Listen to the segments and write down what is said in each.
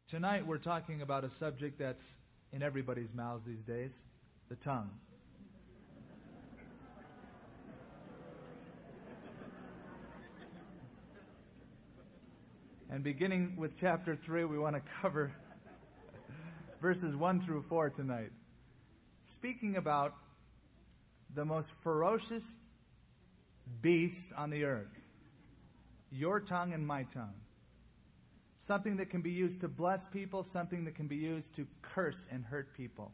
Tonight we're talking about a subject that's in everybody's mouths these days, the tongue. And beginning with chapter 3, we want to cover verses 1 through 4 tonight. Speaking about the most ferocious beast on the earth, your tongue and my tongue. Something that can be used to bless people, something that can be used to curse and hurt people.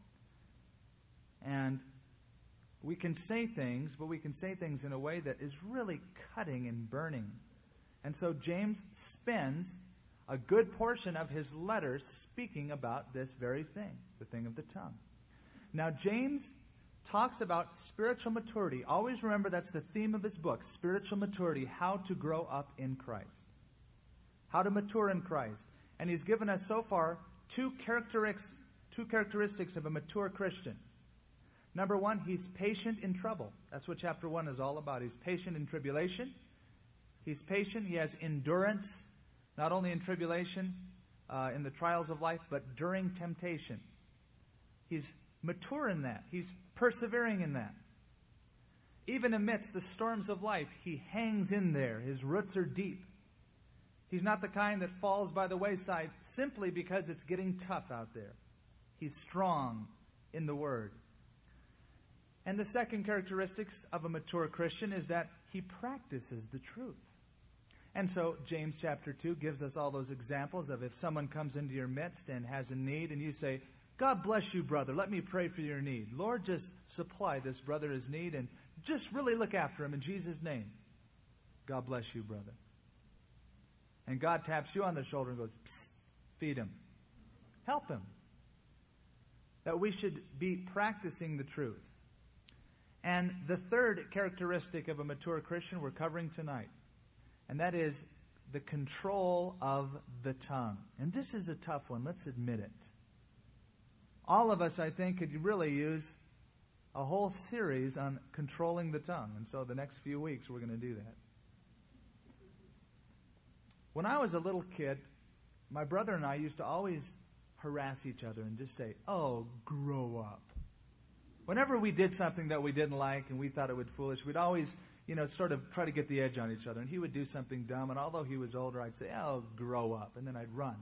And we can say things, but we can say things in a way that is really cutting and burning. And so James spends a good portion of his letter speaking about this very thing, the thing of the tongue. Now, James talks about spiritual maturity. Always remember that's the theme of his book, spiritual maturity, how to grow up in Christ. How to mature in Christ. And he's given us so far two characteristics of a mature Christian. Number one, he's patient in trouble. That's what chapter 1 is all about. He's patient in tribulation. He's patient. He has endurance, not only in tribulation, in the trials of life, but during temptation. He's mature in that. He's persevering in that. Even amidst the storms of life, he hangs in there. His roots are deep. He's not the kind that falls by the wayside simply because it's getting tough out there. He's strong in the Word. And the second characteristics of a mature Christian is that he practices the truth. And so James chapter 2 gives us all those examples of if someone comes into your midst and has a need and you say, God bless you, brother. Let me pray for your need. Lord, just supply this brother his need and just really look after him in Jesus' name. God bless you, brother. And God taps you on the shoulder and goes, psst, feed him. Help him. That we should be practicing the truth. And the third characteristic of a mature Christian we're covering tonight. And that is the control of the tongue. And this is a tough one, let's admit it. All of us, I think, could really use a whole series on controlling the tongue. And so the next few weeks we're going to do that. When I was a little kid, my brother and I used to always harass each other and just say, oh, grow up. Whenever we did something that we didn't like and we thought it was foolish, we'd always, sort of try to get the edge on each other. And he would do something dumb, and although he was older, I'd say, oh, grow up. And then I'd run.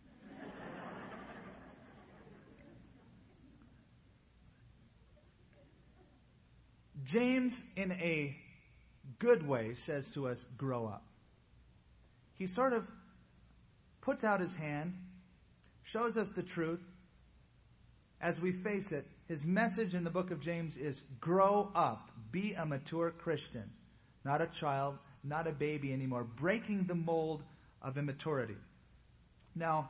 James, in a good way, says to us, grow up. He sort of puts out his hand, shows us the truth as we face it. His message in the book of James is grow up, be a mature Christian, not a child, not a baby anymore, breaking the mold of immaturity. Now,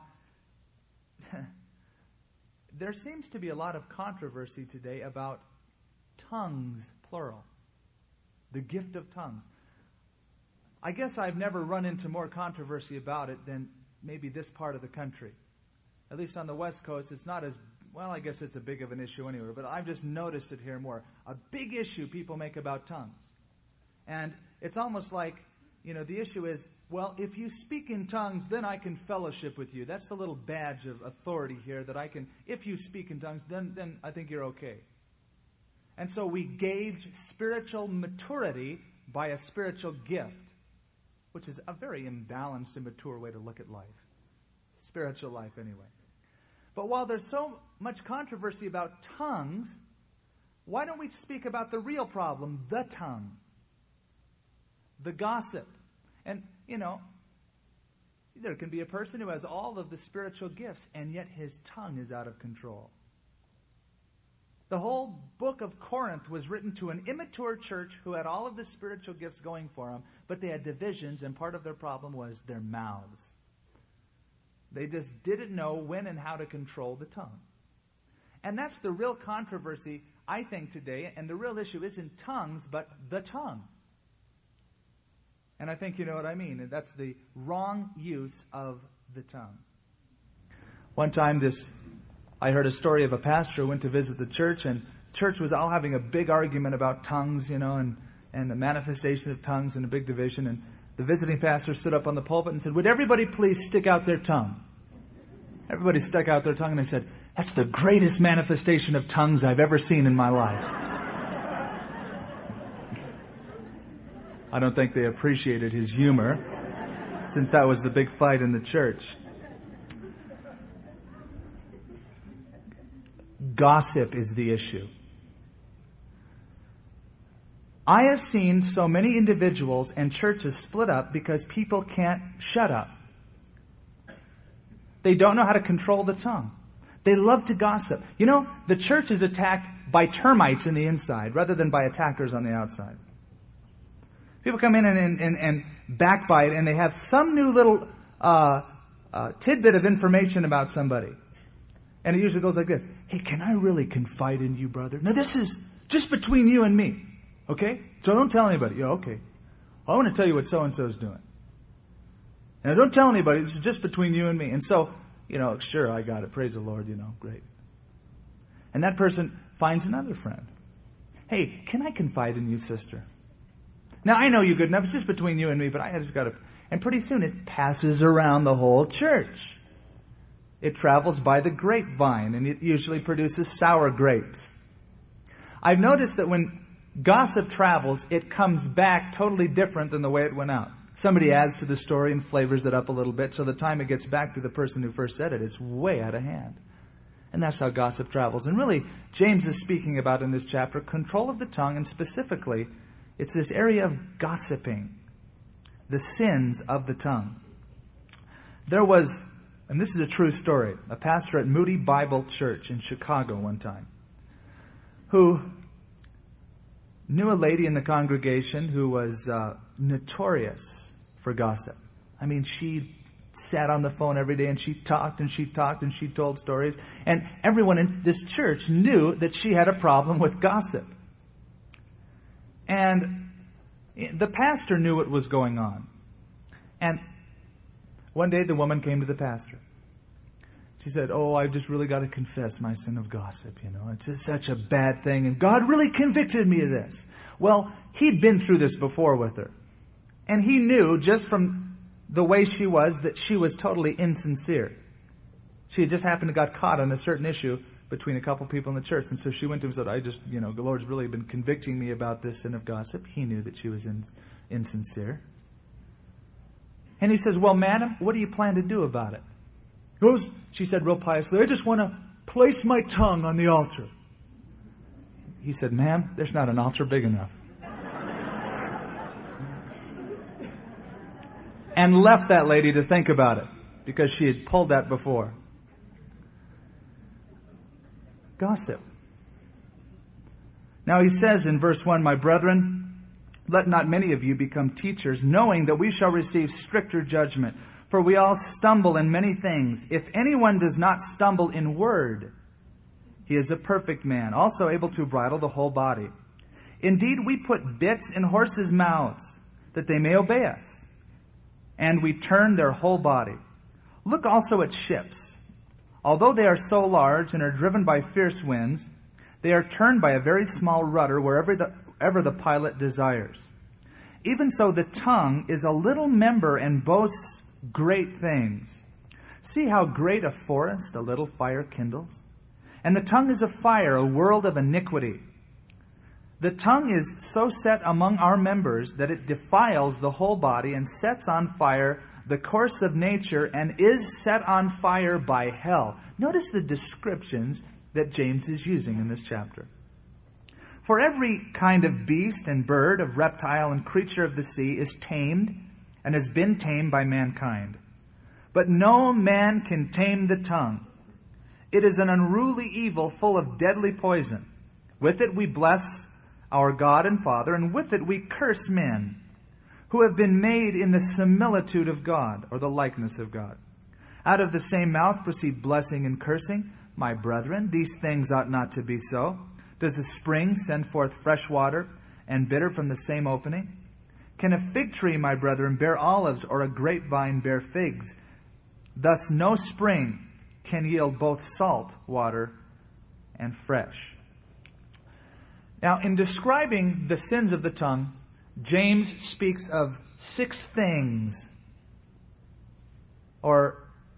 there seems to be a lot of controversy today about tongues, plural, the gift of tongues. I guess I've never run into more controversy about it than maybe this part of the country. At least on the West Coast, it's not as, well, I guess it's a big of an issue anyway, but I've just noticed it here more. A big issue people make about tongues. And it's almost like, the issue is, well, if you speak in tongues, then I can fellowship with you. That's the little badge of authority here that I can, if you speak in tongues, then I think you're okay. And so we gauge spiritual maturity by a spiritual gift, which is a very imbalanced, immature way to look at life. Spiritual life, anyway. But while there's so much controversy about tongues, why don't we speak about the real problem, the tongue? The gossip. And, there can be a person who has all of the spiritual gifts, and yet his tongue is out of control. The whole book of Corinth was written to an immature church who had all of the spiritual gifts going for them, but they had divisions, and part of their problem was their mouths. They just didn't know when and how to control the tongue. And that's the real controversy, I think, today, and the real issue isn't tongues, but the tongue. And I think you know what I mean, and that's the wrong use of the tongue. One time I heard a story of a pastor who went to visit the church, and the church was all having a big argument about tongues, and the manifestation of tongues and a big division. And the visiting pastor stood up on the pulpit and said, would everybody please stick out their tongue? Everybody stuck out their tongue and they said, "That's the greatest manifestation of tongues I've ever seen in my life." I don't think they appreciated his humor, since that was the big fight in the church. Gossip is the issue. I have seen so many individuals and churches split up because people can't shut up. They don't know how to control the tongue. They love to gossip. You know, the church is attacked by termites in the inside rather than by attackers on the outside. People come in and backbite, and they have some new little tidbit of information about somebody. And it usually goes like this: "Hey, can I really confide in you, brother? Now, this is just between you and me. Okay? So don't tell anybody." "Yeah, okay. I want to tell you what so-and-so's doing. Now, don't tell anybody. This is just between you and me." And so, sure, I got it. Praise the Lord, great. And that person finds another friend. "Hey, can I confide in you, sister? Now, I know you good enough. It's just between you and me, but I just got to..." And pretty soon it passes around the whole church. It travels by the grapevine, and it usually produces sour grapes. I've noticed that when gossip travels, it comes back totally different than the way it went out. Somebody adds to the story and flavors it up a little bit, so the time it gets back to the person who first said it, it's way out of hand. And that's how gossip travels. And really, James is speaking about in this chapter control of the tongue, and specifically, it's this area of gossiping, the sins of the tongue. There was, and this is a true story, a pastor at Moody Bible Church in Chicago one time, who knew a lady in the congregation who was notorious for gossip. I mean, she sat on the phone every day and she talked and she talked and she told stories. And everyone in this church knew that she had a problem with gossip. And the pastor knew what was going on. And one day the woman came to the pastor. She said, "Oh, I've just really got to confess my sin of gossip, It's just such a bad thing, and God really convicted me of this." Well, he'd been through this before with her. And he knew, just from the way she was, that she was totally insincere. She had just happened to got caught on a certain issue between a couple people in the church. And so she went to him and said, the Lord's really been convicting me about this sin of gossip. He knew that she was insincere. And he says, "Well, madam, what do you plan to do about it?" She said real piously, "I just want to place my tongue on the altar." He said, "Ma'am, there's not an altar big enough." And left that lady to think about it, because she had pulled that before. Gossip. Now he says in verse 1, "My brethren, let not many of you become teachers, knowing that we shall receive stricter judgment. For we all stumble in many things. If anyone does not stumble in word, he is a perfect man, also able to bridle the whole body. Indeed, we put bits in horses' mouths, that they may obey us, and we turn their whole body. Look also at ships. Although they are so large and are driven by fierce winds, they are turned by a very small rudder wherever the pilot desires. Even so, the tongue is a little member and boasts great things. See how great a forest a little fire kindles? And the tongue is a fire, a world of iniquity. The tongue is so set among our members that it defiles the whole body and sets on fire the course of nature and is set on fire by hell." Notice the descriptions that James is using in this chapter. "For every kind of beast and bird, of reptile and creature of the sea is tamed and has been tamed by mankind. But no man can tame the tongue. It is an unruly evil full of deadly poison. With it we bless our God and Father, and with it we curse men who have been made in the similitude of God," or the likeness of God. "Out of the same mouth proceed blessing and cursing. My brethren, these things ought not to be so. Does a spring send forth fresh water and bitter from the same opening? Can a fig tree, my brethren, bear olives, or a grapevine bear figs? Thus no spring can yield both salt water and fresh." Now, in describing the sins of the tongue, James speaks of 6 things, or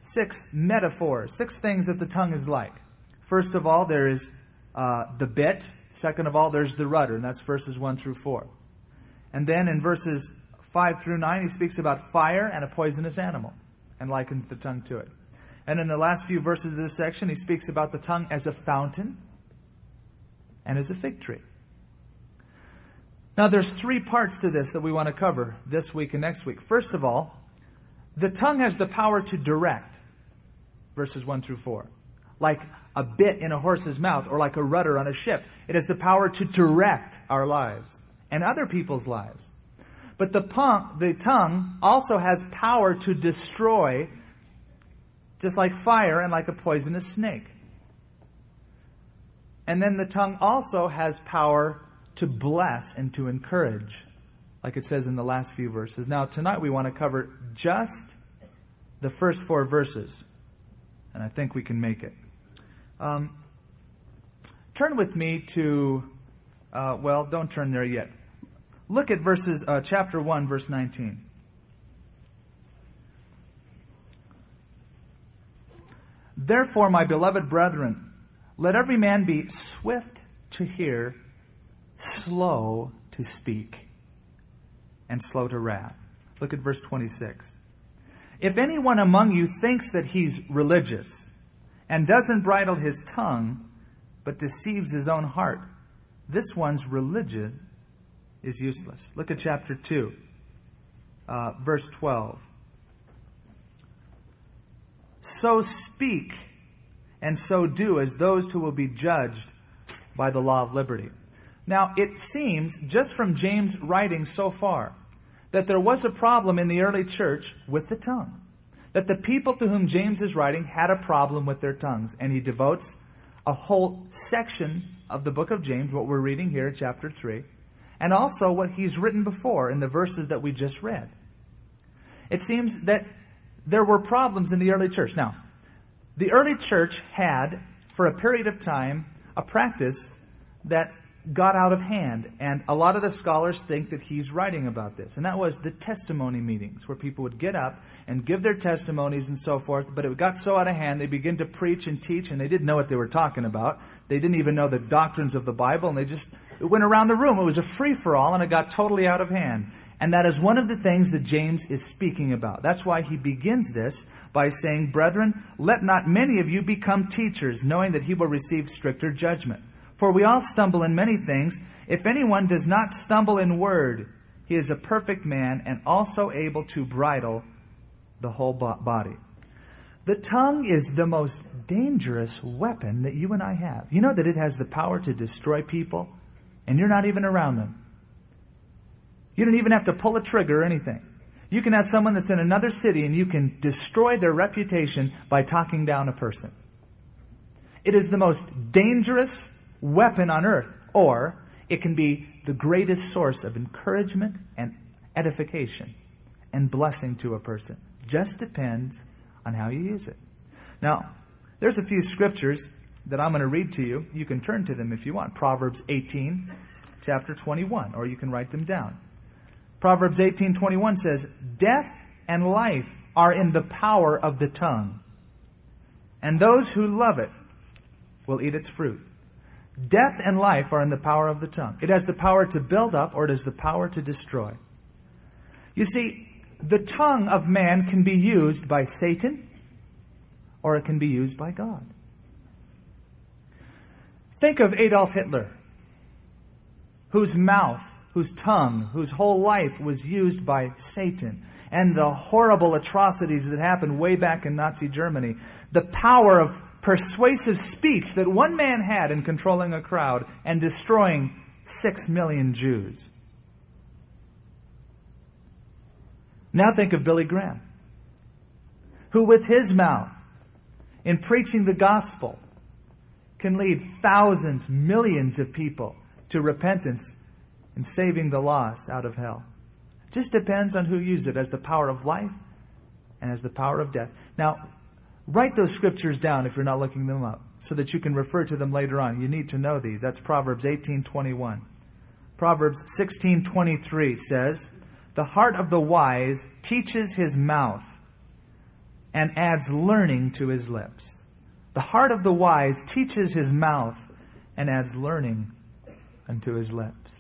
6 metaphors, 6 things that the tongue is like. First of all, there is the bit. Second of all, there's the rudder, and that's verses 1 through 4. And then in verses 5 through 9, he speaks about fire and a poisonous animal and likens the tongue to it. And in the last few verses of this section, he speaks about the tongue as a fountain and as a fig tree. Now, there's 3 parts to this that we want to cover this week and next week. First of all, the tongue has the power to direct, verses 1 through 4. Like a bit in a horse's mouth or like a rudder on a ship. It has the power to direct our lives and other people's lives. But the tongue also has power to destroy, just like fire and like a poisonous snake. And then the tongue also has power to bless and to encourage, like it says in the last few verses. Now, tonight we want to cover just the first 4 verses, and I think we can make it. Turn with me to, don't turn there yet. Look at chapter 1, verse 19. Therefore, my beloved brethren, let every man be swift to hear, slow to speak, and slow to wrath. Look at verse 26. If anyone among you thinks that he's religious and doesn't bridle his tongue, but deceives his own heart, this one's religion is useless. Look at chapter 2, verse 12. So speak and so do as those who will be judged by the law of liberty. Now, it seems, just from James' writing so far, that there was a problem in the early church with the tongue. That the people to whom James is writing had a problem with their tongues. And he devotes a whole section of the book of James, what we're reading here, chapter 3, and also what he's written before in the verses that we just read. It seems that there were problems in the early church. Now, the early church had, for a period of time, a practice that got out of hand. And a lot of the scholars think that he's writing about this. And that was the testimony meetings, where people would get up and give their testimonies and so forth. But it got so out of hand, they began to preach and teach, and they didn't know what they were talking about. They didn't even know the doctrines of the Bible, and it went around the room. It was a free-for-all, and it got totally out of hand. And that is one of the things that James is speaking about. That's why he begins this by saying, Brethren, let not many of you become teachers, knowing that he will receive stricter judgment. For we all stumble in many things. If anyone does not stumble in word, he is a perfect man and also able to bridle the whole body. The tongue is the most dangerous weapon that you and I have. You know that it has the power to destroy people, and you're not even around them. You don't even have to pull a trigger or anything. You can have someone that's in another city and you can destroy their reputation by talking down a person. It is the most dangerous weapon on earth, or it can be the greatest source of encouragement and edification and blessing to a person. Just depends on how you use it. Now, there's a few scriptures that I'm going to read to you. You can turn to them if you want. Proverbs 18, chapter 21, or you can write them down. Proverbs 18:21 says, Death and life are in the power of the tongue, and those who love it will eat its fruit. Death and life are in the power of the tongue. It has the power to build up, or it has the power to destroy. You see, the tongue of man can be used by Satan, or it can be used by God. Think of Adolf Hitler, whose mouth, whose tongue, whose whole life was used by Satan, and the horrible atrocities that happened way back in Nazi Germany. The power of persuasive speech that one man had in controlling a crowd and destroying 6 million Jews. Now think of Billy Graham, who with his mouth, in preaching the gospel, can lead thousands, millions of people to repentance and saving the lost out of hell. It just depends on who uses it as the power of life and as the power of death. Now, write those scriptures down if you're not looking them up, so that you can refer to them later on. You need to know these. That's Proverbs 18:21. Proverbs 16:23 says, The heart of the wise teaches his mouth, and adds learning to his lips. The heart of the wise teaches his mouth and adds learning unto his lips.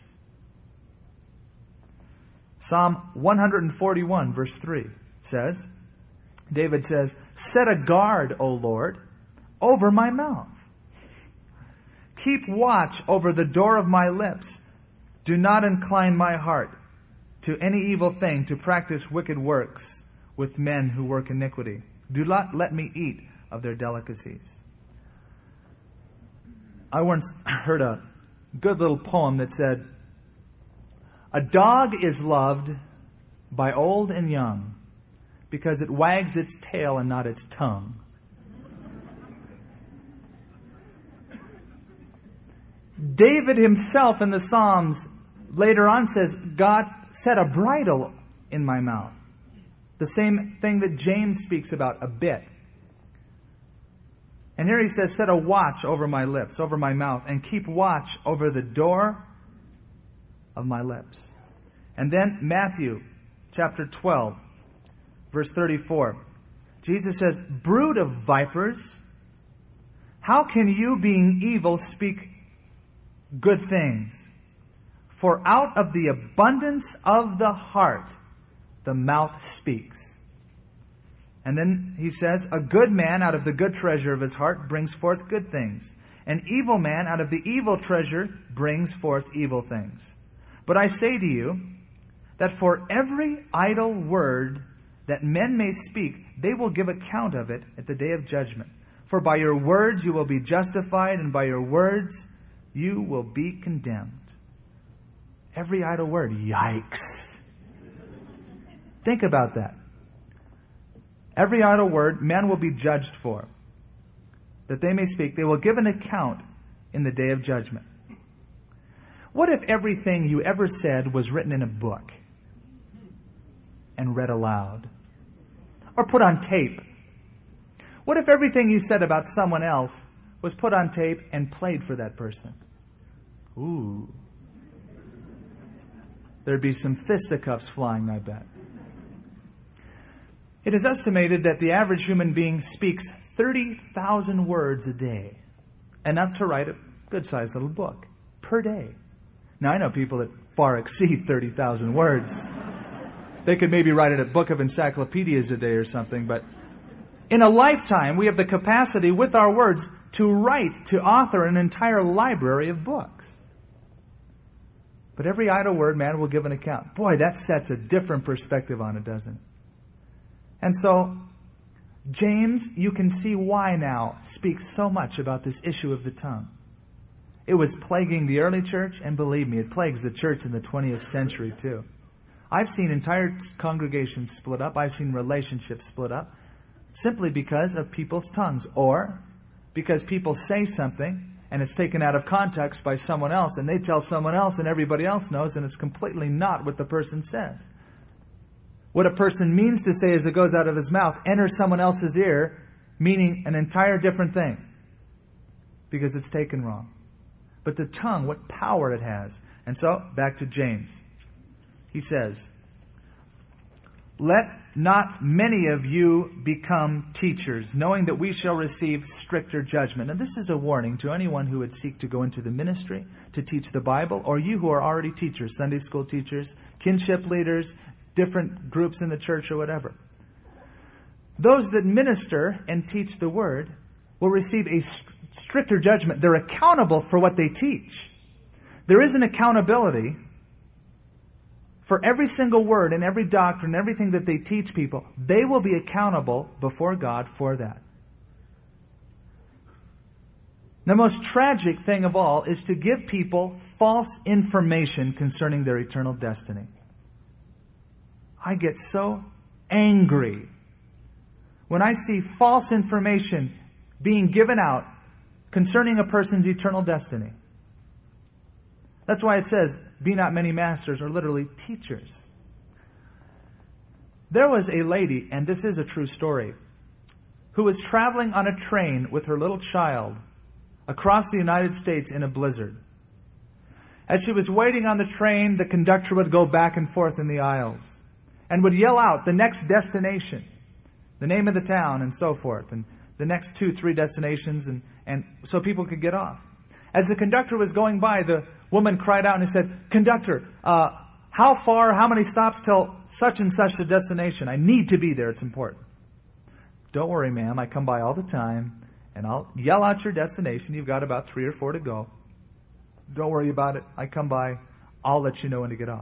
Psalm 141 verse 3 says, David says, set a guard, O Lord, over my mouth. Keep watch over the door of my lips. Do not incline my heart to any evil thing, to practice wicked works with men who work iniquity. Do not let me eat of their delicacies. I once heard a good little poem that said, a dog is loved by old and young because it wags its tail and not its tongue. David himself in the Psalms later on says, God set a bridle in my mouth. The same thing that James speaks about a bit. And here he says, set a watch over my lips, over my mouth, and keep watch over the door of my lips. And then Matthew chapter 12, verse 34. Jesus says, brood of vipers, how can you, being evil, speak good things? For out of the abundance of the heart, the mouth speaks. And then he says, a good man out of the good treasure of his heart brings forth good things. An evil man out of the evil treasure brings forth evil things. But I say to you, that for every idle word that men may speak, they will give account of it at the day of judgment. For by your words you will be justified, and by your words you will be condemned. Every idle word. Yikes. Think about that. Every idle word men will be judged for, that they may speak. They will give an account in the day of judgment. What if everything you ever said was written in a book and read aloud? Or put on tape? What if everything you said about someone else was put on tape and played for that person? Ooh. There'd be some fisticuffs flying, I bet. It is estimated that the average human being speaks 30,000 words a day. Enough to write a good-sized little book per day. Now, I know people that far exceed 30,000 words. They could maybe write a book of encyclopedias a day or something, but in a lifetime, we have the capacity with our words to write, to author an entire library of books. But every idle word, man will give an account. Boy, that sets a different perspective on it, doesn't it? And so, James, you can see why now, speaks so much about this issue of the tongue. It was plaguing the early church, and believe me, it plagues the church in the 20th century too. I've seen entire congregations split up. I've seen relationships split up simply because of people's tongues, or because people say something and it's taken out of context by someone else, and they tell someone else and everybody else knows, and it's completely not what the person says. What a person means to say as it goes out of his mouth enters someone else's ear, meaning an entire different thing, because it's taken wrong. But the tongue, what power it has. And so, back to James. He says, let not many of you become teachers, knowing that we shall receive stricter judgment. And this is a warning to anyone who would seek to go into the ministry, to teach the Bible, or you who are already teachers, Sunday school teachers, kinship leaders, different groups in the church or whatever. Those that minister and teach the Word will receive a stricter judgment. They're accountable for what they teach. There is an accountability for every single word and every doctrine, everything that they teach people. They will be accountable before God for that. The most tragic thing of all is to give people false information concerning their eternal destiny. I get so angry when I see false information being given out concerning a person's eternal destiny. That's why it says, be not many masters, or literally teachers. There was a lady, and this is a true story, who was traveling on a train with her little child across the United States in a blizzard. As she was waiting on the train, the conductor would go back and forth in the aisles and would yell out the next destination. the name of the town, and so forth, and the next 2, 3 destinations, and so people could get off. As the conductor was going by, the woman cried out and said, "Conductor, how far, how many stops till such and such a destination? I need to be there. It's important." "Don't worry, ma'am. I come by all the time, and I'll yell out your destination. You've got about 3 or 4 to go. Don't worry about it. I come by. I'll let you know when to get off."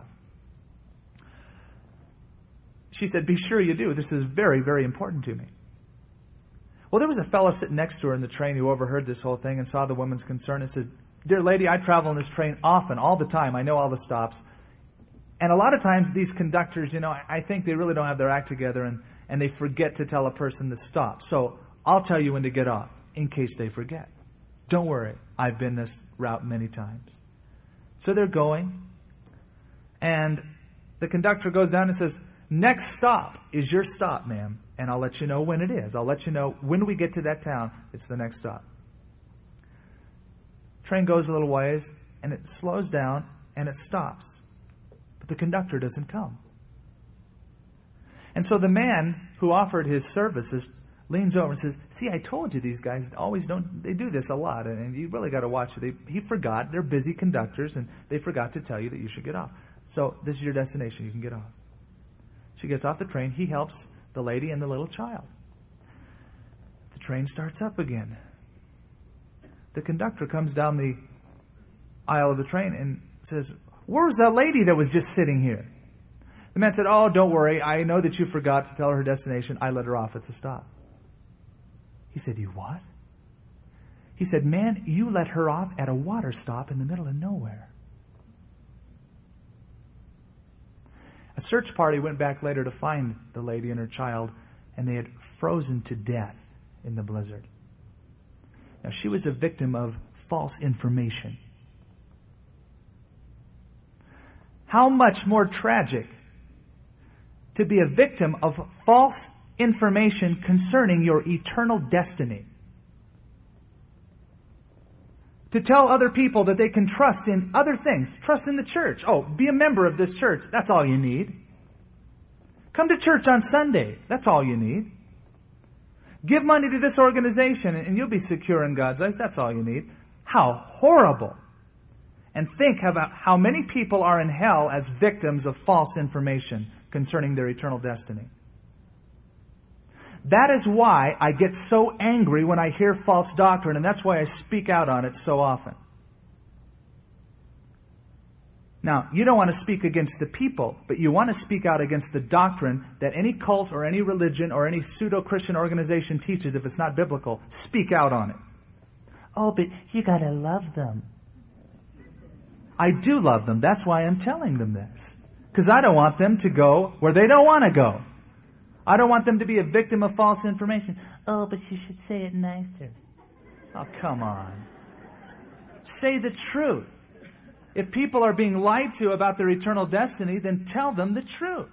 She said, "Be sure you do. This is very, very important to me." Well, there was a fellow sitting next to her in the train who overheard this whole thing and saw the woman's concern and said, "Dear lady, I travel in this train often, all the time. I know all the stops. And a lot of times these conductors, I think they really don't have their act together and they forget to tell a person to stop. So I'll tell you when to get off in case they forget. Don't worry. I've been this route many times." So they're going, and the conductor goes down and says, "Next stop is your stop, ma'am, and I'll let you know when it is. I'll let you know when we get to that town. It's the next stop." Train goes a little ways, and it slows down, and it stops. But the conductor doesn't come. And so the man who offered his services leans over and says, "See, I told you these guys they do this a lot, and you really got to watch it. He forgot. They're busy conductors, and they forgot to tell you that you should get off. So this is your destination. You can get off." She gets off the train. He helps the lady and the little child. The train starts up again. The conductor comes down the aisle of the train and says, "Where's that lady that was just sitting here?" The man said, "Oh, don't worry. I know that you forgot to tell her destination. I let her off at the stop." He said, "You what?" He said, "Man, you let her off at a water stop in the middle of nowhere." A search party went back later to find the lady and her child, and they had frozen to death in the blizzard. Now, she was a victim of false information. How much more tragic to be a victim of false information concerning your eternal destiny. To tell other people that they can trust in other things. Trust in the church. Oh, be a member of this church. That's all you need. Come to church on Sunday. That's all you need. Give money to this organization and you'll be secure in God's eyes. That's all you need. How horrible. And think about how many people are in hell as victims of false information concerning their eternal destiny. That is why I get so angry when I hear false doctrine, and that's why I speak out on it so often. Now, you don't want to speak against the people, but you want to speak out against the doctrine that any cult or any religion or any pseudo-Christian organization teaches if it's not biblical. Speak out on it. "Oh, but you got to love them." I do love them. That's why I'm telling them this. Because I don't want them to go where they don't want to go. I don't want them to be a victim of false information. "Oh, but you should say it nicer." Oh, come on. Say the truth. If people are being lied to about their eternal destiny, then tell them the truth.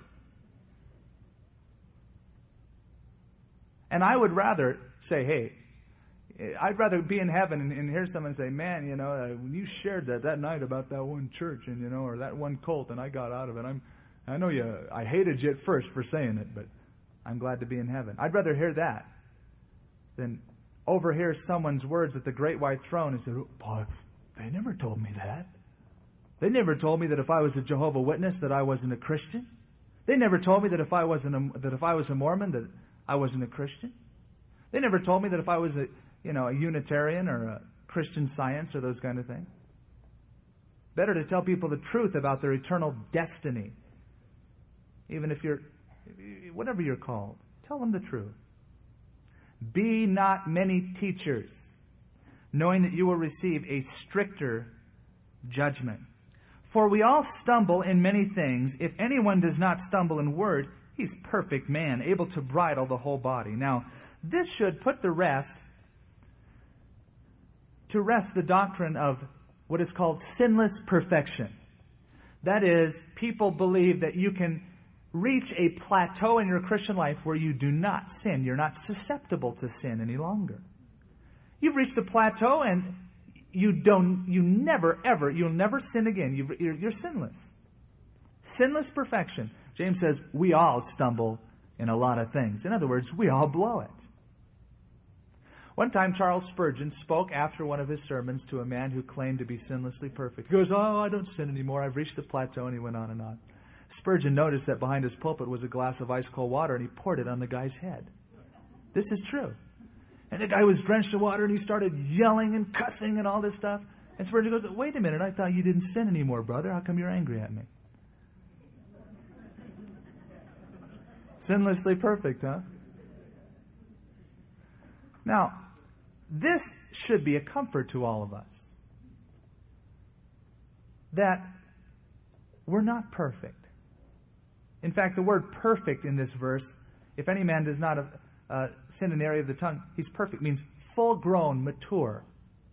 And I would rather say, hey, I'd rather be in heaven and hear someone say, "Man, when you shared that night about that one church and or that one cult and I got out of it, I hated you at first for saying it, but I'm glad to be in heaven." I'd rather hear that than overhear someone's words at the great white throne and say, "Boy, they never told me that. They never told me that if I was a Jehovah's Witness that I wasn't a Christian. They never told me that if I was a Mormon that I wasn't a Christian. They never told me that if I was a Unitarian or a Christian Science or those kind of things." Better to tell people the truth about their eternal destiny. Even if whatever you're called, tell them the truth. "Be not many teachers, knowing that you will receive a stricter judgment. For we all stumble in many things. If anyone does not stumble in word, he's perfect man, able to bridle the whole body." Now, this should put to rest the doctrine of what is called sinless perfection. That is, people believe that you can reach a plateau in your Christian life where you do not sin. You're not susceptible to sin any longer. You've reached a plateau and you'll never sin again. You're sinless. Sinless perfection. James says we all stumble in a lot of things. In other words, we all blow it. One time, Charles Spurgeon spoke after one of his sermons to a man who claimed to be sinlessly perfect. He goes, "Oh, I don't sin anymore. I've reached the plateau," and he went on and on. Spurgeon noticed that behind his pulpit was a glass of ice-cold water, and he poured it on the guy's head. This is true. And the guy was drenched in water, and he started yelling and cussing and all this stuff. And Spurgeon goes, "Wait a minute, I thought you didn't sin anymore, brother. How come you're angry at me?" Sinlessly perfect, huh? Now, this should be a comfort to all of us. That we're not perfect. In fact, the word perfect in this verse, if any man does not sin in the area of the tongue, he's perfect, means full-grown, mature.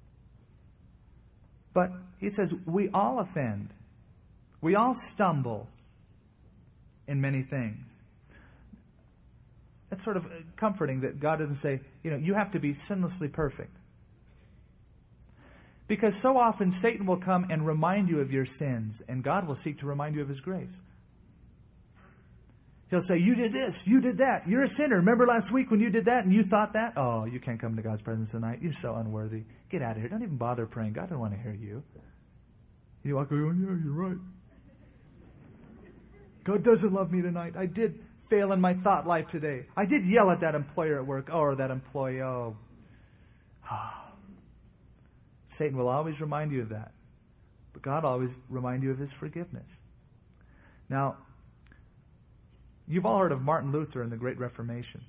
But it says we all offend. We all stumble in many things. That's sort of comforting that God doesn't say, you have to be sinlessly perfect. Because so often Satan will come and remind you of your sins, and God will seek to remind you of His grace. He'll say, "You did this, you did that, you're a sinner. Remember last week when you did that and you thought that? Oh, you can't come into God's presence tonight. You're so unworthy. Get out of here. Don't even bother praying. God doesn't want to hear you." You walk away, "Yeah, you're right. God doesn't love me tonight. I did fail in my thought life today. I did yell at that employer at work, or that employee. Oh." Satan will always remind you of that. But God always remind you of His forgiveness. Now, you've all heard of Martin Luther and the Great Reformation.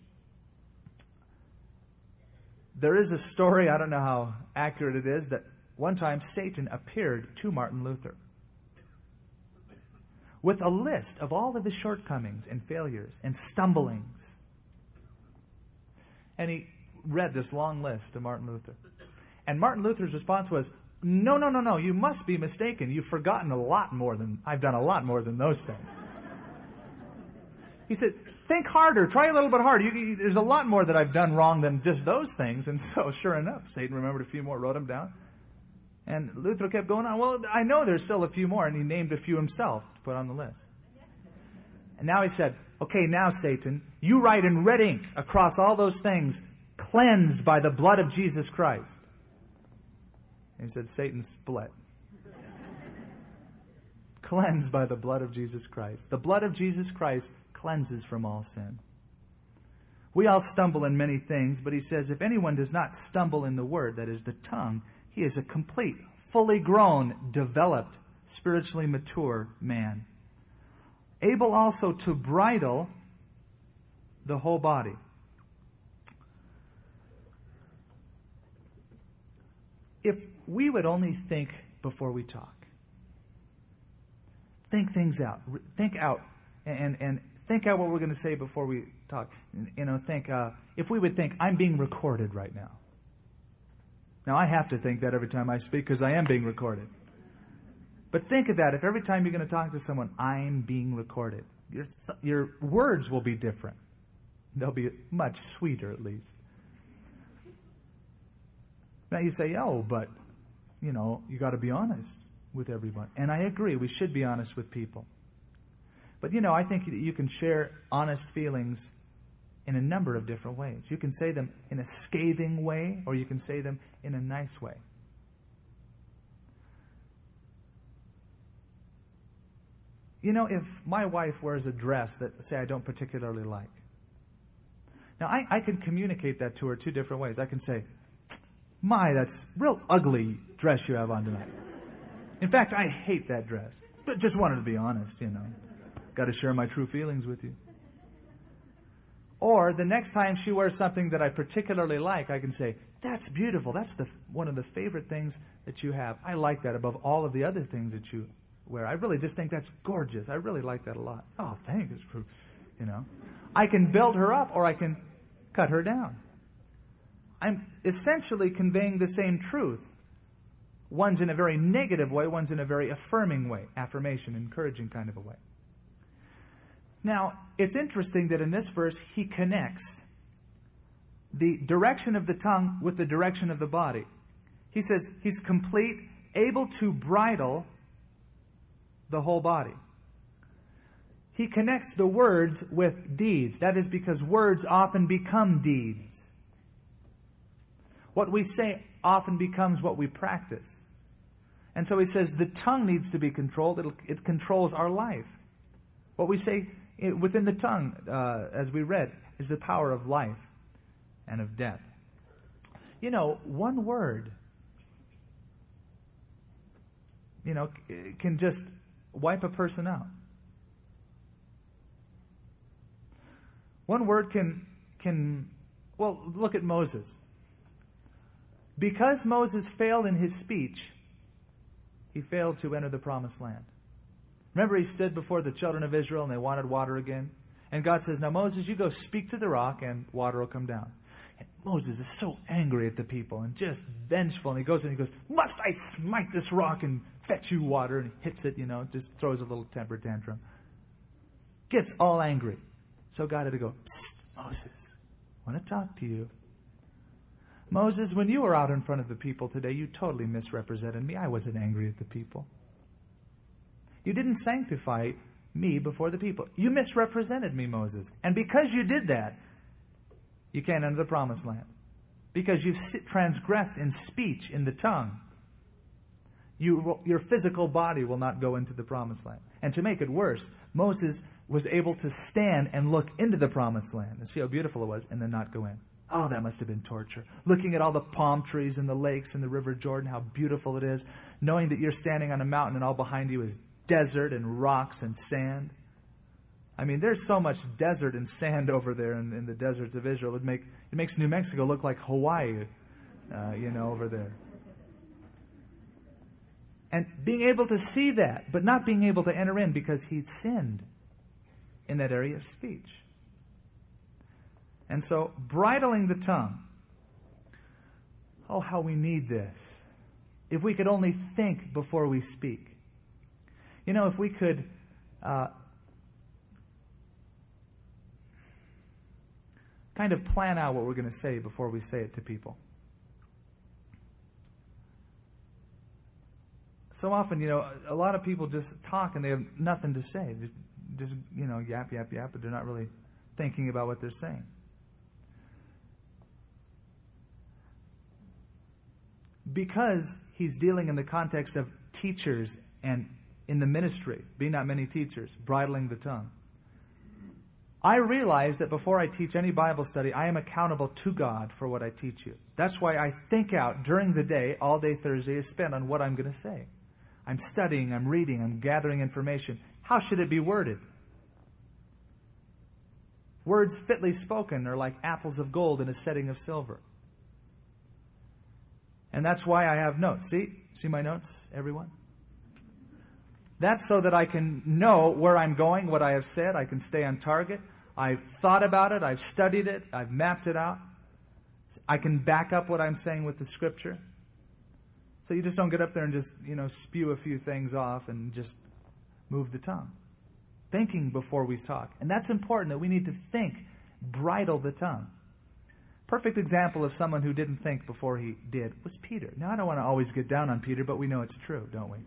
There is a story, I don't know how accurate it is, that one time Satan appeared to Martin Luther with a list of all of his shortcomings and failures and stumblings. And he read this long list to Martin Luther. And Martin Luther's response was, No, you must be mistaken. You've forgotten I've done a lot more than those things. He said, think harder, try a little bit harder. There's a lot more that I've done wrong than just those things. And so, sure enough, Satan remembered a few more, wrote them down. And Luther kept going on. Well, I know there's still a few more. And he named a few himself to put on the list. And now he said, "Okay, now, Satan, you write in red ink across all those things, cleansed by the blood of Jesus Christ." And he said, Satan split. Cleansed by the blood of Jesus Christ. The blood of Jesus Christ cleanses from all sin. We all stumble in many things, but he says, if anyone does not stumble in the word, that is the tongue, he is a complete, fully grown, developed, spiritually mature man. Able also to bridle the whole body. If we would only think before we talk. Think things out. Think out and think out what we're going to say before we talk. If we would think, I'm being recorded right now. Now, I have to think that every time I speak because I am being recorded. But think of that. If every time you're going to talk to someone, I'm being recorded, your words will be different. They'll be much sweeter, at least. Now you say, but, you got to be honest with everyone. And I agree, we should be honest with people. But, I think that you can share honest feelings in a number of different ways. You can say them in a scathing way, or you can say them in a nice way. If my wife wears a dress that, say, I don't particularly like, now I can communicate that to her two different ways. I can say, that's real ugly dress you have on tonight. In fact, I hate that dress. But just wanted to be honest, Got to share my true feelings with you. Or the next time she wears something that I particularly like, I can say, that's beautiful. That's one of the favorite things that you have. I like that above all of the other things that you wear. I really just think that's gorgeous. I really like that a lot. Oh, thanks. I can build her up or I can cut her down. I'm essentially conveying the same truth. One's in a very negative way, one's in a very affirming way, affirmation, encouraging kind of a way. Now, it's interesting that in this verse, he connects the direction of the tongue with the direction of the body. He says he's complete, able to bridle the whole body. he connects the words with deeds. That is because words often become deeds. What we say often becomes what we practice. And so he says the tongue needs to be controlled. It controls our life. What we say within the tongue, as we read, is the power of life and of death. You know, one word, can just wipe a person out. One word can look at Moses. Because Moses failed in his speech, he failed to enter the promised land. Remember, he stood before the children of Israel and they wanted water again. And God says, now Moses, you go speak to the rock and water will come down. And Moses is so angry at the people and just vengeful. And he goes and he goes, must I smite this rock and fetch you water? And he hits it, just throws a little temper tantrum. Gets all angry. So God had to go, psst, Moses, I want to talk to you. Moses, when you were out in front of the people today, you totally misrepresented me. I wasn't angry at the people. You didn't sanctify me before the people. You misrepresented me, Moses. And because you did that, you can't enter the promised land. Because you've transgressed in speech, in the tongue. Your physical body will not go into the promised land. And to make it worse, Moses was able to stand and look into the promised land and see how beautiful it was and then not go in. Oh, that must have been torture. Looking at all the palm trees and the lakes and the river Jordan, how beautiful it is. Knowing that you're standing on a mountain and all behind you is desert and rocks and sand. I mean, there's so much desert and sand over there in the deserts of Israel. It makes New Mexico look like Hawaii, over there. And being able to see that, but not being able to enter in because he'd sinned in that area of speech. And so, bridling the tongue. Oh, how we need this. If we could only think before we speak. If we could kind of plan out what we're going to say before we say it to people. So often, a lot of people just talk and they have nothing to say. Just yap, yap, yap, but they're not really thinking about what they're saying. Because he's dealing in the context of teachers and in the ministry, be not many teachers, bridling the tongue. I realize that before I teach any Bible study, I am accountable to God for what I teach you. That's why I think out during the day, all day Thursday is spent on what I'm going to say. I'm studying, I'm reading, I'm gathering information. How should it be worded? Words fitly spoken are like apples of gold in a setting of silver. And that's why I have notes. See my notes, everyone? That's so that I can know where I'm going, what I have said. I can stay on target. I've thought about it. I've studied it. I've mapped it out. I can back up what I'm saying with the Scripture. So you just don't get up there and just, spew a few things off and just move the tongue. Thinking before we talk. And that's important, that we need to think, bridle the tongue. Perfect example of someone who didn't think before he did was Peter. Now, I don't want to always get down on Peter, but we know it's true, don't we?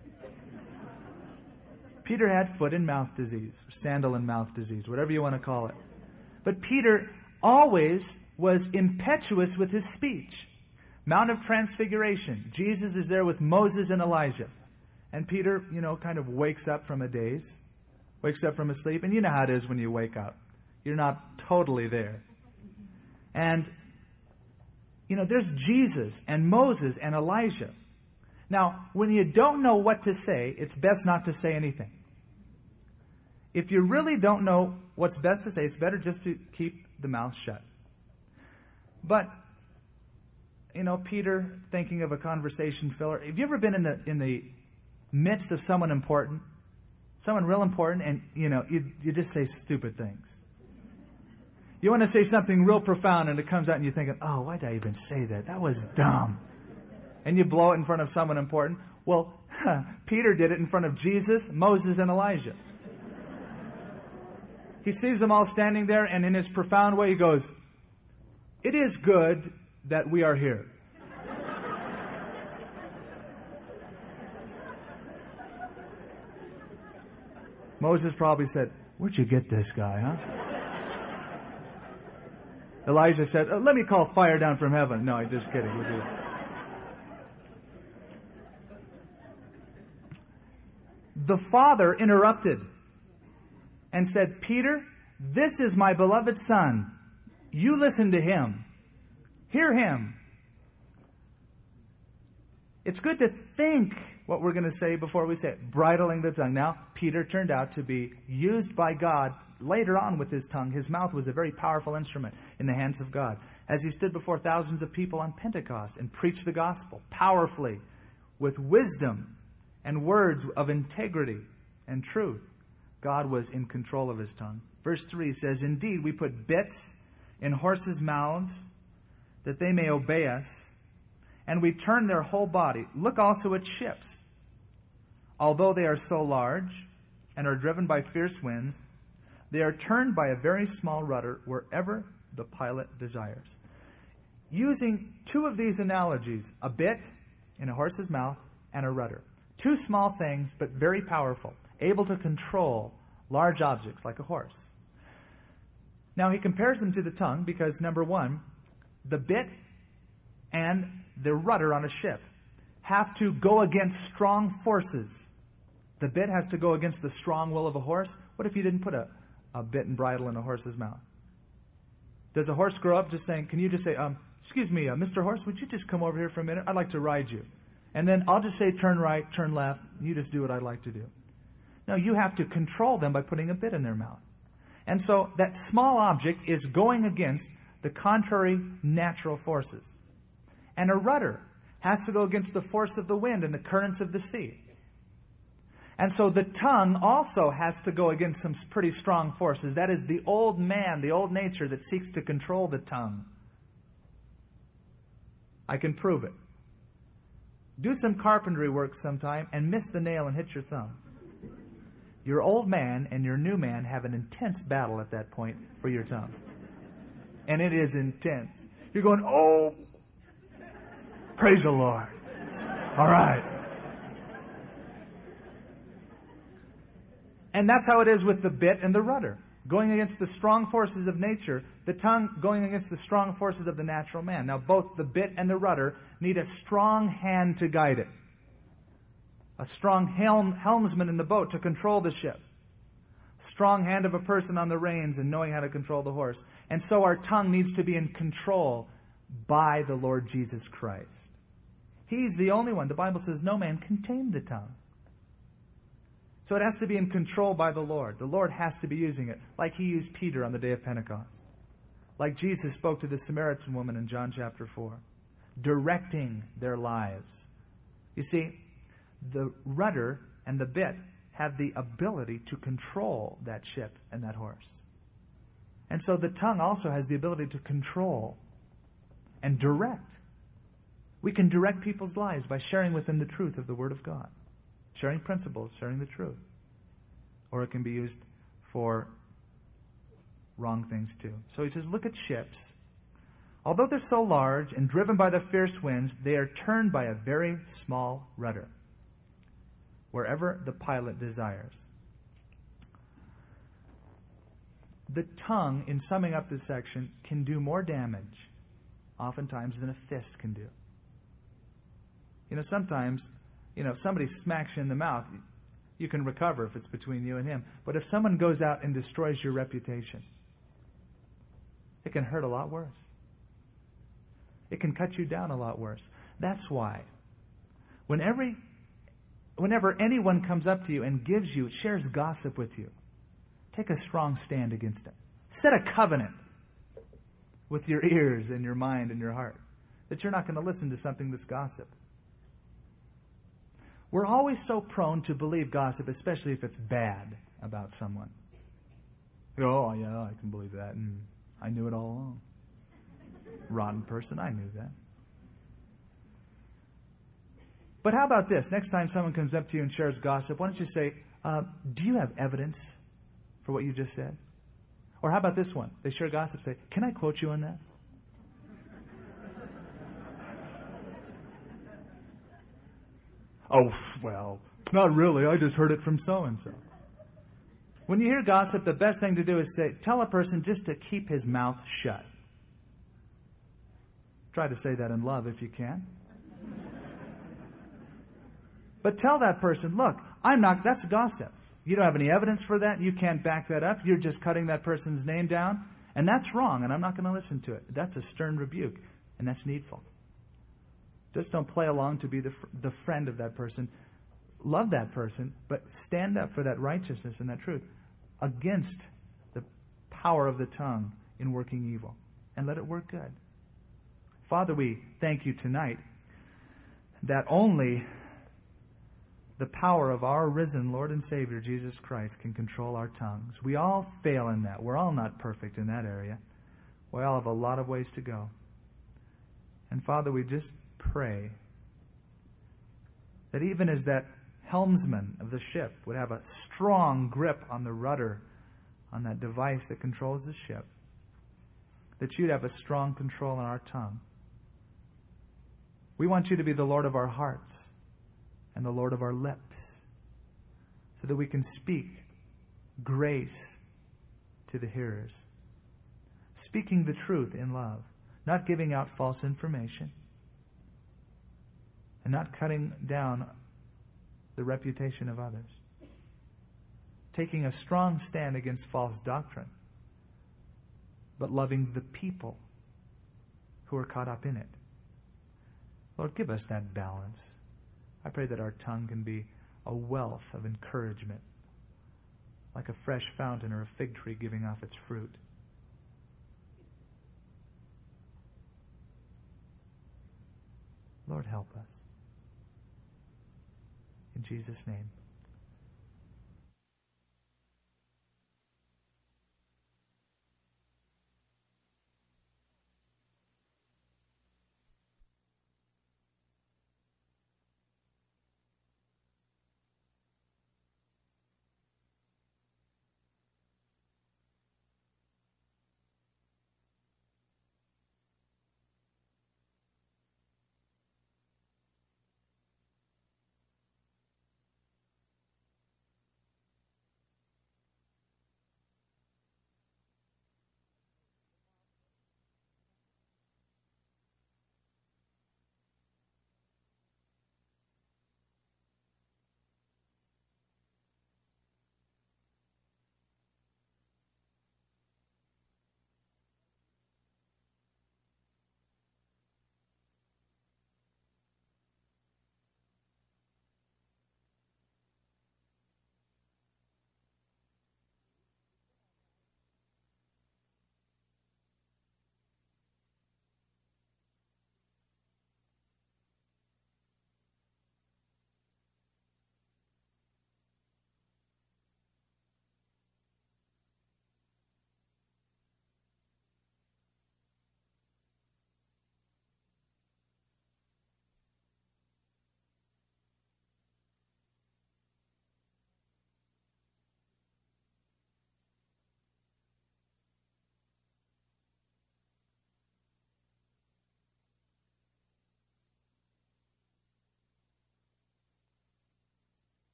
Peter had foot and mouth disease, or sandal and mouth disease, whatever you want to call it. But Peter always was impetuous with his speech. Mount of Transfiguration. Jesus is there with Moses and Elijah. And Peter, kind of wakes up from a daze, wakes up from a sleep. And you know how it is when you wake up. You're not totally there. And, there's Jesus and Moses and Elijah. Now, when you don't know what to say, it's best not to say anything. If you really don't know what's best to say, it's better just to keep the mouth shut. But, Peter, thinking of a conversation filler. Have you ever been in the midst of someone important? Someone real important, and, you just say stupid things. You want to say something real profound, and it comes out, and you're thinking, oh, why did I even say that? That was dumb. And you blow it in front of someone important. Well, Peter did it in front of Jesus, Moses, and Elijah. He sees them all standing there, and in his profound way, he goes, "It is good that we are here." Moses probably said, Where'd you get this guy, huh? Elijah said, let me call fire down from heaven. No, I'm just kidding. We'll do it. The father interrupted and said, Peter, this is my beloved son. You listen to him. Hear him. It's good to think what we're going to say before we say it. Bridling the tongue. Now, Peter turned out to be used by God later on with his tongue. His mouth was a very powerful instrument in the hands of God. As he stood before thousands of people on Pentecost and preached the gospel powerfully with wisdom and words of integrity and truth, God was in control of his tongue. Verse 3 says, Indeed, we put bits in horses' mouths that they may obey us, and we turn their whole body. Look also at ships. Although they are so large and are driven by fierce winds, they are turned by a very small rudder wherever the pilot desires. Using two of these analogies, a bit in a horse's mouth and a rudder. Two small things, but very powerful, able to control large objects like a horse. Now he compares them to the tongue because, number one, the bit and the rudder on a ship have to go against strong forces. The bit has to go against the strong will of a horse. What if you didn't put a bit and bridle in a horse's mouth? Does a horse grow up just saying, can you just say, excuse me, Mr. Horse, would you just come over here for a minute? I'd like to ride you. And then I'll just say turn right, turn left, and you just do what I'd like to do. No, you have to control them by putting a bit in their mouth. And so that small object is going against the contrary natural forces. And a rudder has to go against the force of the wind and the currents of the sea. And so the tongue also has to go against some pretty strong forces. That is the old man, the old nature that seeks to control the tongue. I can prove it. Do some carpentry work sometime and miss the nail and hit your thumb. Your old man and your new man have an intense battle at that point for your tongue. And it is intense. You're going, oh, praise the Lord. All right. And that's how it is with the bit and the rudder. Going against the strong forces of nature, the tongue going against the strong forces of the natural man. Now, both the bit and the rudder need a strong hand to guide it. A strong helmsman in the boat to control the ship. A strong hand of a person on the reins and knowing how to control the horse. And so our tongue needs to be in control by the Lord Jesus Christ. He's the only one. The Bible says no man can tame the tongue. So it has to be in control by the Lord. The Lord has to be using it, like He used Peter on the day of Pentecost. Like Jesus spoke to the Samaritan woman in John chapter 4. Directing their lives. You see, the rudder and the bit have the ability to control that ship and that horse. And so the tongue also has the ability to control and direct. We can direct people's lives by sharing with them the truth of the Word of God. Sharing principles, sharing the truth. Or it can be used for wrong things too. So he says, look at ships. Although they're so large and driven by the fierce winds, they are turned by a very small rudder, wherever the pilot desires. The tongue, in summing up this section, can do more damage, oftentimes, than a fist can do. Sometimes, if somebody smacks you in the mouth, you can recover if it's between you and him. But if someone goes out and destroys your reputation, it can hurt a lot worse. It can cut you down a lot worse. That's why, whenever anyone comes up to you and shares gossip with you, take a strong stand against it. Set a covenant with your ears and your mind and your heart that you're not going to listen to something that's gossip. We're always so prone to believe gossip, especially if it's bad about someone. Oh, yeah, I can believe that. And I knew it all along. Rotten person, I knew that. But how about this? Next time someone comes up to you and shares gossip, why don't you say, do you have evidence for what you just said? Or how about this one? They share gossip, say, can I quote you on that? Oh, well, not really. I just heard it from so-and-so. When you hear gossip, the best thing to do is tell a person just to keep his mouth shut. Try to say that in love if you can. But tell that person, look, that's gossip. You don't have any evidence for that. You can't back that up. You're just cutting that person's name down. And that's wrong, and I'm not going to listen to it. That's a stern rebuke, and that's needful. Just don't play along to be the friend of that person. Love that person, but stand up for that righteousness and that truth against the power of the tongue in working evil. And let it work good. Father, we thank you tonight that only the power of our risen Lord and Savior, Jesus Christ, can control our tongues. We all fail in that. We're all not perfect in that area. We all have a lot of ways to go. And Father, we just pray that even as that helmsman of the ship would have a strong grip on the rudder, on that device that controls the ship, that you'd have a strong control on our tongue. We want you to be the Lord of our hearts and the Lord of our lips, so that we can speak grace to the hearers, speaking the truth in love, not giving out false information, and not cutting down the reputation of others, taking a strong stand against false doctrine, but loving the people who are caught up in it. Lord, give us that balance. I pray that our tongue can be a wealth of encouragement, like a fresh fountain or a fig tree giving off its fruit. Lord, help us. In Jesus' name.